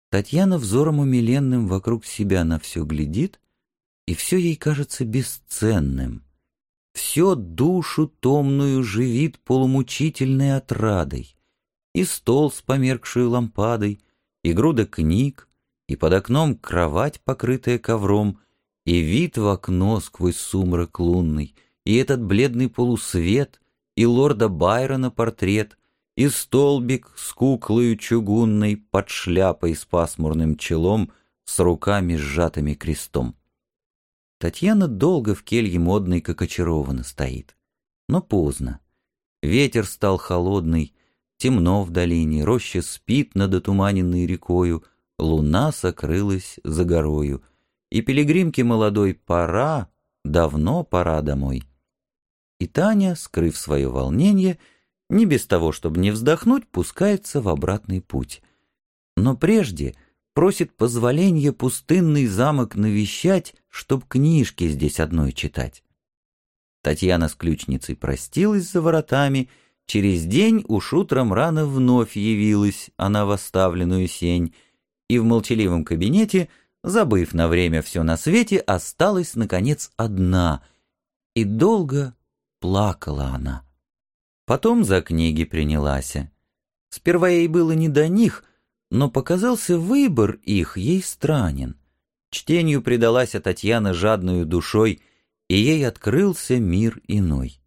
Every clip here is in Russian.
Татьяна взором умиленным вокруг себя на все глядит, и все ей кажется бесценным. Все душу томную живит полумучительной отрадой. И стол с померкшую лампадой, и груда книг, и под окном кровать, покрытая ковром, и вид в окно сквозь сумрак лунный, и этот бледный полусвет, и лорда Байрона портрет, и столбик с куклою чугунной под шляпой с пасмурным челом, с руками сжатыми крестом. Татьяна долго в келье модной, как очарована, стоит. Но поздно. Ветер стал холодный, темно в долине, роща спит над отуманенной рекою, луна сокрылась за горою, и пилигримке молодой пора, давно пора домой. И Таня, скрыв свое волнение, не без того, чтобы не вздохнуть, пускается в обратный путь. Но прежде просит позволения пустынный замок навещать, чтоб книжки здесь одной читать. Татьяна с ключницей простилась за воротами, через день уж утром рано вновь явилась она в оставленную сень, и в молчаливом кабинете, забыв на время все на свете, осталась, наконец, одна, и долго плакала она. Потом за книги принялась. Сперва ей было не до них, но показался выбор их ей странен. Чтению предалась Татьяна жадную душой, и ей открылся мир иной.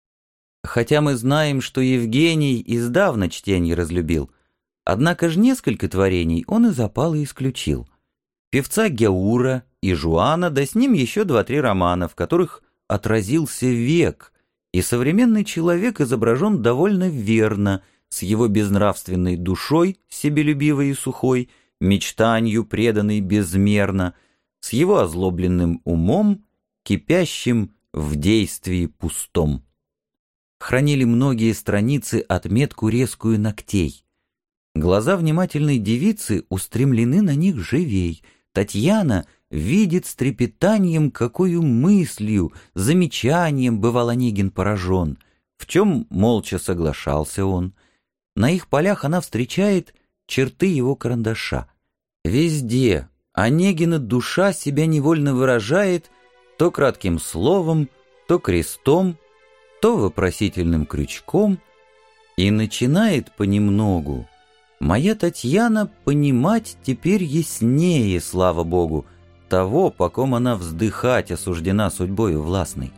Хотя мы знаем, что Евгений издавна чтение разлюбил, однако ж несколько творений он из опалы исключил. Певца Геура и Жуана, да с ним еще 2-3 романа, в которых отразился век, и современный человек изображен довольно верно, с его безнравственной душой, себелюбивой и сухой, мечтанию, преданной безмерно, с его озлобленным умом, кипящим в действии пустом. Хранили многие страницы отметку резкую ногтей. Глаза внимательной девицы устремлены на них живей. Татьяна видит с трепетанием, какою мыслью, замечанием бывал Онегин поражен, в чем молча соглашался он. На их полях она встречает черты его карандаша. Везде Онегина душа себя невольно выражает то кратким словом, то крестом, то вопросительным крючком, и начинает понемногу моя Татьяна понимать теперь яснее, слава Богу, того, по ком она вздыхать осуждена судьбою властной.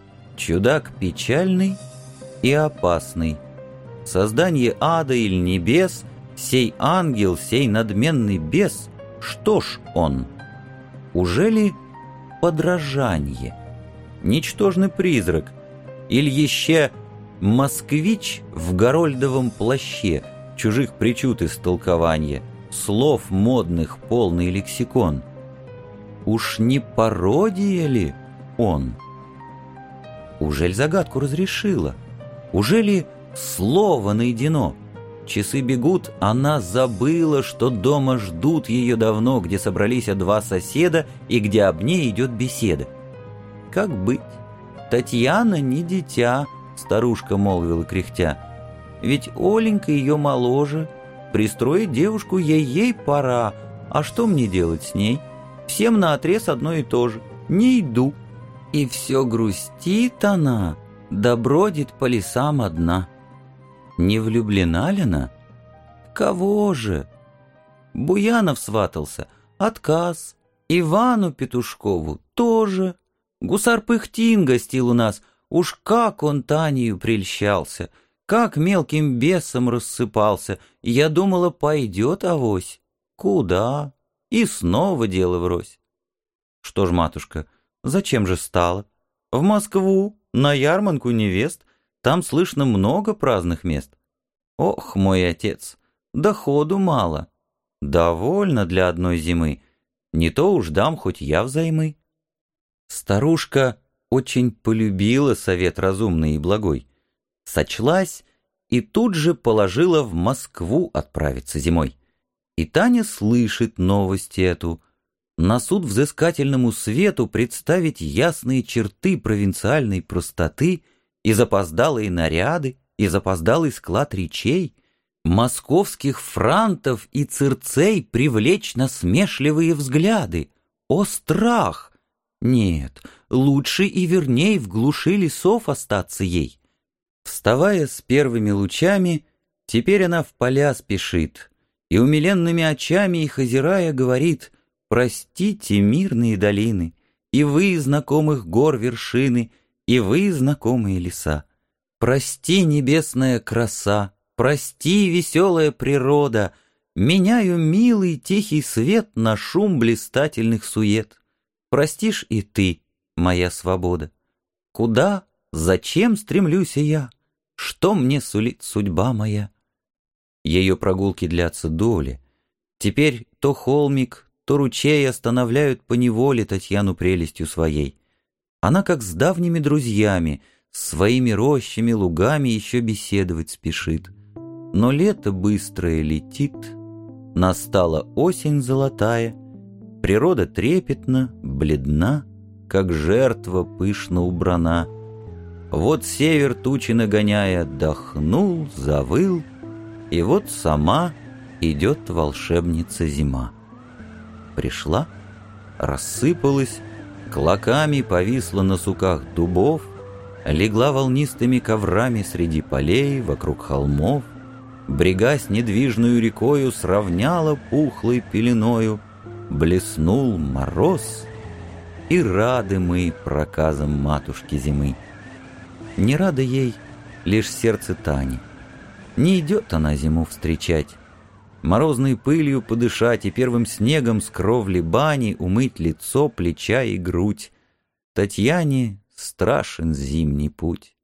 Чудак печальный и опасный, создание ада или небес, сей ангел, сей надменный бес, что ж он? Ужели подражание? Ничтожный призрак? Или еще москвич в горольдовом плаще, чужих причуд истолкования, слов модных полный лексикон? Уж не пародия ли он? Ужель загадку разрешила? Ужели слово найдено? Часы бегут, она забыла, что дома ждут ее давно, где собрались 2 соседа и где об ней идет беседа. Как быть? Татьяна не дитя, старушка молвила кряхтя. Ведь Оленька ее моложе, пристроить девушку ей пора, а что мне делать с ней? Всем наотрез одно и то же. Не иду. И все грустит она, да бродит по лесам одна. Не влюблена ли она? Кого же? Буянов сватался, отказ. Ивану Петушкову тоже. Гусар Пыхтин гостил у нас. Уж как он Танею прельщался, как мелким бесом рассыпался. Я думала, пойдет авось. Куда? И снова дело врозь. Что ж, матушка, зачем же стала? В Москву, на ярмарку невест. Там слышно много праздных мест. Ох, мой отец, доходу мало. Довольно для одной зимы. Не то уж дам хоть я взаймы. Старушка очень полюбила совет разумный и благой. Сочлась и тут же положила в Москву отправиться зимой. И Таня слышит новость эту. На суд взыскательному свету представить ясные черты провинциальной простоты и запоздалые наряды, и запоздалый склад речей, Московских франтов и цирцей привлечь насмешливые взгляды. О, страх! Нет, лучше и верней в глуши лесов остаться ей. Вставая с первыми лучами, теперь она в поля спешит, и умиленными очами их озирая говорит: «Простите, мирные долины, и вы, знакомых гор вершины, и вы, знакомые леса. Прости, небесная краса, прости, веселая природа, меняю милый тихий свет на шум блистательных сует. Простишь и ты, моя свобода. Куда, зачем стремлюсь я? Что мне сулит судьба моя?» Ее прогулки длятся доли. Теперь то холмик, то ручей останавливают поневоле Татьяну прелестью своей. Она, как с давними друзьями, с своими рощами, лугами еще беседовать спешит. Но лето быстрое летит, настала осень золотая, природа трепетна, бледна, как жертва пышно убрана. Вот север тучи нагоняя, дохнул, завыл, и вот сама идет волшебница зима. Пришла, рассыпалась, клоками повисла на суках дубов, легла волнистыми коврами среди полей, вокруг холмов, брега с недвижную рекою сравняла пухлой пеленою, блеснул мороз, и рады мы проказам матушки зимы. Не рада ей лишь сердце Тани. Не идет она зиму встречать, морозной пылью подышать и первым снегом с кровли бани умыть лицо, плеча и грудь. Татьяне страшен зимний путь.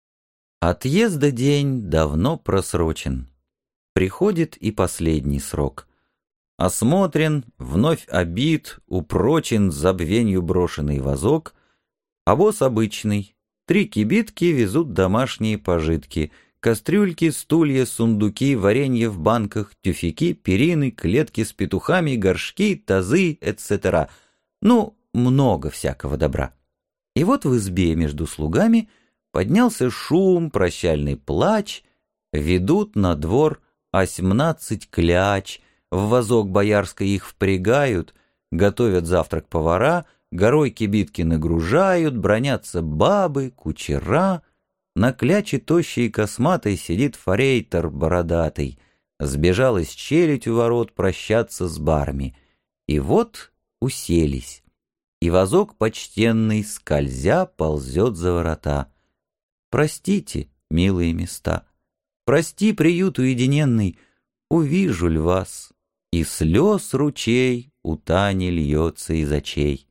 Отъезда день давно просрочен. Приходит и последний срок. Осмотрен, вновь обит, упрочен забвенью брошенный вазок, а воз обычный. 3 кибитки везут домашние пожитки: кастрюльки, стулья, сундуки, варенье в банках, тюфяки, перины, клетки с петухами, горшки, тазы, etc. Ну, много всякого добра. И вот в избе между слугами поднялся шум, прощальный плач, ведут на двор 18 кляч, в вазок боярской их впрягают, готовят завтрак повара, горой кибитки нагружают, бранятся бабы, кучера. На кляче тощей и косматой сидит форейтор бородатый, сбежалась челядь у ворот прощаться с барами. И вот уселись, и вазок почтенный, скользя, ползет за ворота. Простите, милые места, прости, приют уединенный, увижу ль вас, и слез ручей у Тани льется из очей.